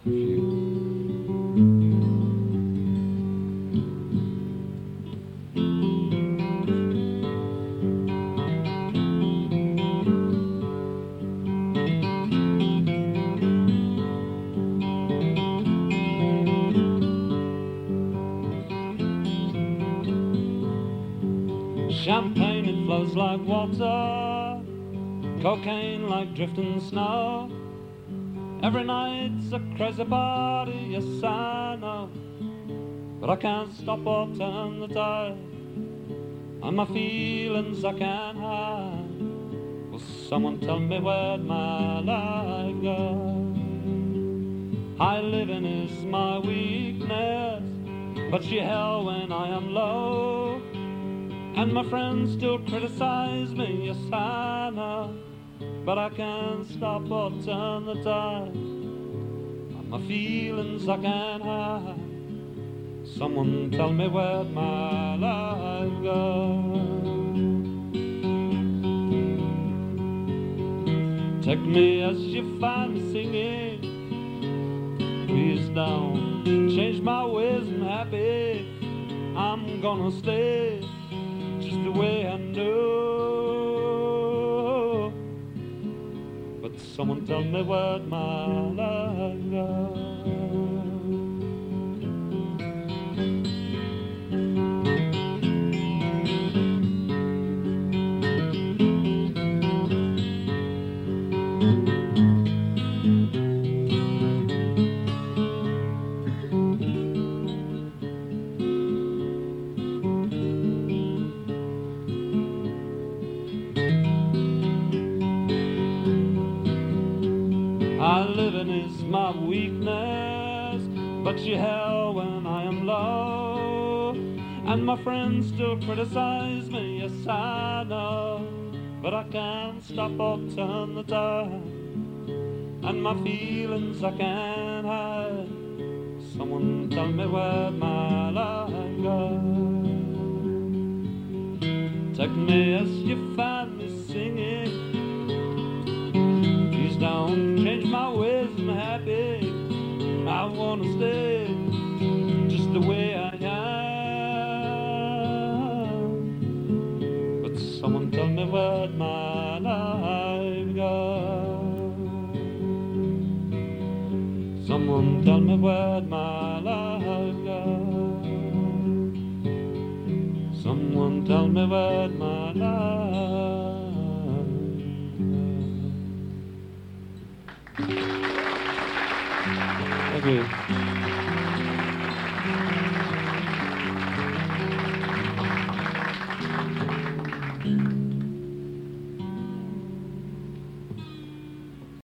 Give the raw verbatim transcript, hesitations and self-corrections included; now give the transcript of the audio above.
a few. Champagne, it flows like water, cocaine like drifting snow. Every night's a crazy party, yes I know, but I can't stop or turn the tide, and my feelings I can't hide. Will someone tell me where'd my life go? High living is my weakness, but she hell when I am low. And my friends still criticize me, yes I know, but I can't stop or turn the tide, and my feelings I can't hide. Someone tell me where'd my life go? Take me as you find me singing, please don't change my ways, I'm happy, I'm gonna stay just the way I know. But someone tell me where'd my life go? High living is my weakness, but she hell when I am low. And my friends still criticize me, yes I know, but I can't stop or turn the tide, and my feelings I can't hide. Someone tell me where'd my life go? Take me as you find me singing, please don't change my ways, I'm happy, I wanna stay just the way I am. But someone tell me where'd my life go? Someone tell me where'd my life go? Someone tell me where'd my life go? Thank you.